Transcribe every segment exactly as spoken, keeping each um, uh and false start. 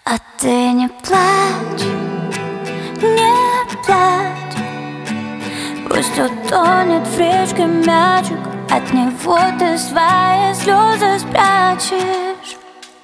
А ты не плачь, не плачь. Пусть утонет в речке мячик, от него ты свои слезы спрячешь.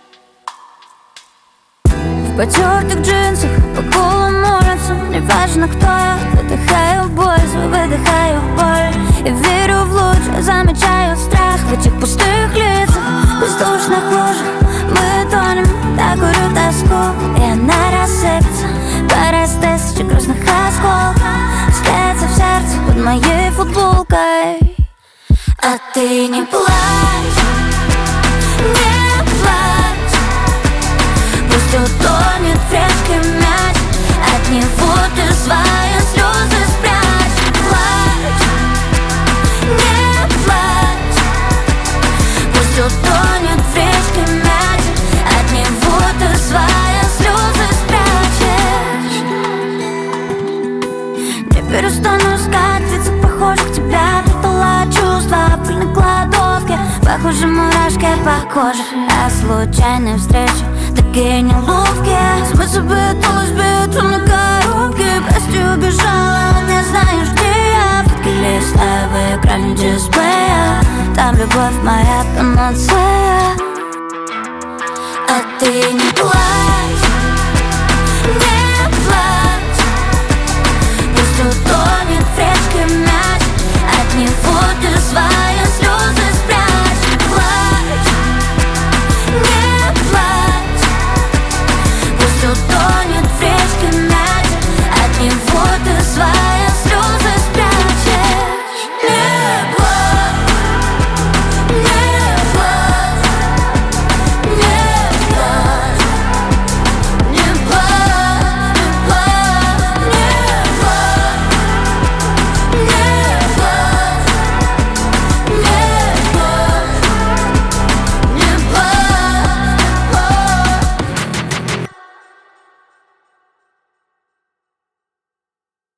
В потертых джинсах по голым улицам, неважно кто я, выдыхаю боль, свой выдыхаю боль. И верю в лучшее, замечаю страх в этих пустых лицах, бездушных лужах. Мы тонем, я курю тоску, и она рассыпется, пара тысячи грустных осколков склеится в сердце под моей футболкой. А ты не плачь, не плачь. Пусть утонет в речке мяч, от него ты свои слезы спрячь. Плачь, не плачь. Пусть утонет в речке мяч, от него ты свои слезы спрячешь. Не перестану искать в лицах похожих тебя, пропала чувства в пыльной кладовке. Похоже, мурашки по коже, а случайные встречи такие неловкие. Смысл быталась бьются на коробке. Прости, убежала, не знаешь, где я. Фотки листаю в экране дисплея, там любовь моя панацея. А ты не плачь.